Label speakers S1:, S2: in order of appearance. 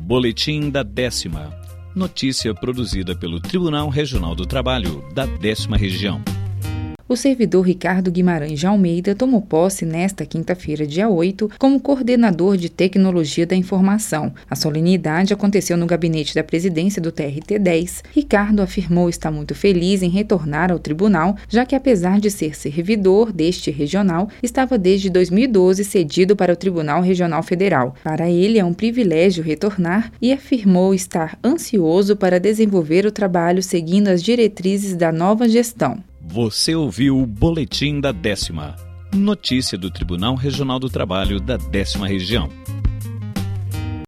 S1: Boletim da 10ª. Notícia produzida pelo Tribunal Regional do Trabalho da 10ª Região.
S2: O servidor Ricardo Guimarães de Almeida tomou posse nesta quinta-feira, dia 8, como coordenador de Tecnologia da Informação. A solenidade aconteceu no gabinete da presidência do TRT-10. Ricardo afirmou estar muito feliz em retornar ao tribunal, já que, apesar de ser servidor deste regional, estava desde 2012 cedido para o Tribunal Regional Federal. Para ele é um privilégio retornar e afirmou estar ansioso para desenvolver o trabalho seguindo as diretrizes da nova gestão.
S1: Você ouviu o Boletim da 10ª. Notícia do Tribunal Regional do Trabalho da 10ª Região.